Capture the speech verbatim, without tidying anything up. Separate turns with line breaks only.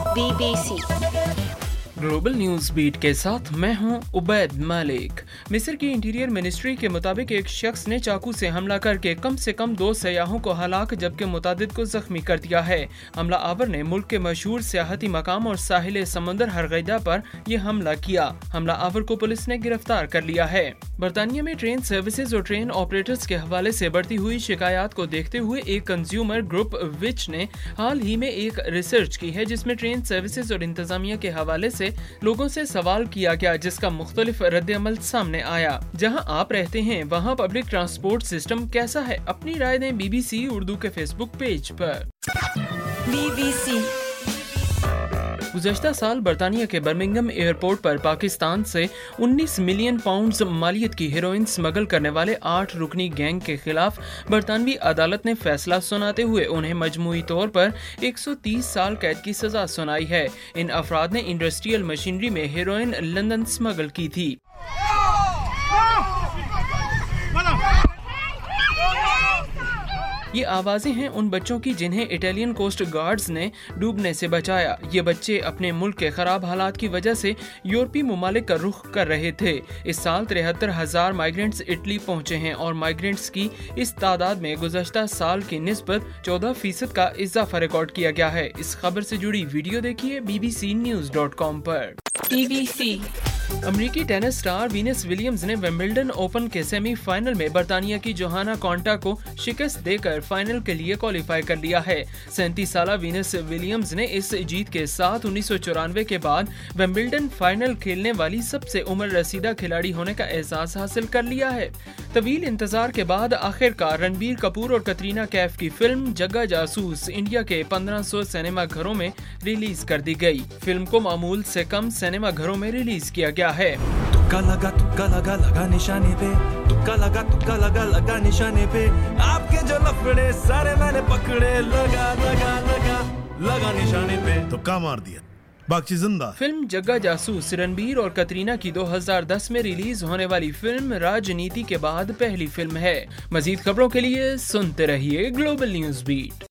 Be B C
global news beat के साथ मैं हूं उबैद मालिक। मिस्र की इंटीरियर मिनिस्ट्री के मुताबिक एक शख्स ने चाकू से हमला करके कम से कम दो सयाहों को हलाक जबकि मुतादिद को जख्मी कर दिया है। हमला आवर ने मुल्क के मशहूर सियाहती मकाम और साहिल समंदर हरगैदा पर यह हमला किया। हमला आवर को पुलिस ने गिरफ्तार कर लिया है। बरतानिया में ट्रेन सर्विसेज और ट्रेन ऑपरेटर्स के हवाले से बढ़ती हुई शिकायत को देखते हुए एक कंज्यूमर ग्रुप विच ने हाल ही में एक रिसर्च की है जिसमें ट्रेन सर्विसेज और इंतजामिया के हवाले से लोगों से सवाल किया गया, जिसका मुख्तलिफ रद्द-ए-अमल सामने आया। जहां आप रहते हैं वहां पब्लिक ट्रांसपोर्ट सिस्टम कैसा है? अपनी राय दें बीबीसी उर्दू के फेसबुक पेज पर।
बीबीसी
गुज़श्ता साल बरतानिया के बर्मिंघम एयरपोर्ट पर पाकिस्तान से उन्नीस मिलियन पाउंड्स मालियत की हेरोइन स्मगल करने वाले आठ रुकनी गैंग के खिलाफ बरतानवी अदालत ने फैसला सुनाते हुए उन्हें मजमूई तौर पर एक सौ तीस साल कैद की सजा सुनाई है। इन अफराद ने इंडस्ट्रियल मशीनरी में हेरोइन लंदन स्मगल की थी। ये आवाजें हैं उन बच्चों की जिन्हें इटालियन कोस्ट गार्ड्स ने डूबने से बचाया। ये बच्चे अपने मुल्क के खराब हालात की वजह से यूरोपीय ममालिक का रुख कर रहे थे। इस साल तिहत्तर हजार माइग्रेंट्स इटली पहुंचे हैं और माइग्रेंट्स की इस तादाद में गुज़श्ता साल की निस्बत चौदह फीसद का इजाफा रिकॉर्ड किया गया है। इस खबर से जुड़ी वीडियो देखिए B B C news dot com पर।
बीबीसी
अमरीकी टेनिस स्टार वीनस विलियम्स ने विंबलडन ओपन के सेमीफाइनल में बरतानिया की जोहाना कॉन्टा को शिकस्त देकर फाइनल के लिए क्वालिफाई कर लिया है। सैंतीस साला वीनस विलियम्स ने इस जीत के साथ उन्नीस सौ चौरानवे के बाद विंबलडन फाइनल खेलने वाली सबसे उम्र रसीदा खिलाड़ी होने का एहसास हासिल कर लिया है। तवील इंतजार के बाद आखिरकार रणबीर कपूर और कतरीना कैफ की फिल्म जग्गा जासूस इंडिया के पंद्रह सौ सिनेमा घरों में रिलीज कर दी गई। फिल्म को मामूल से कम सिनेमा घरों में रिलीज किया गया है।
तुक्का लगा तुक्का लगा लगा निशाने पे, तुक्का लगा तुक्का लगा लगा निशाने पे, आपके जो लफड़े सारे मैंने पकड़े, लगा लगा लगा लगा निशाने पे, तुक्का मार दिया बाकी जिंदा।
फिल्म जग्गा जासूस रणबीर और कतरीना की दो हज़ार दस में रिलीज होने वाली फिल्म राजनीति के बाद पहली फिल्म है। मजीद खबरों के लिए सुनते रहिए ग्लोबल न्यूज बीट।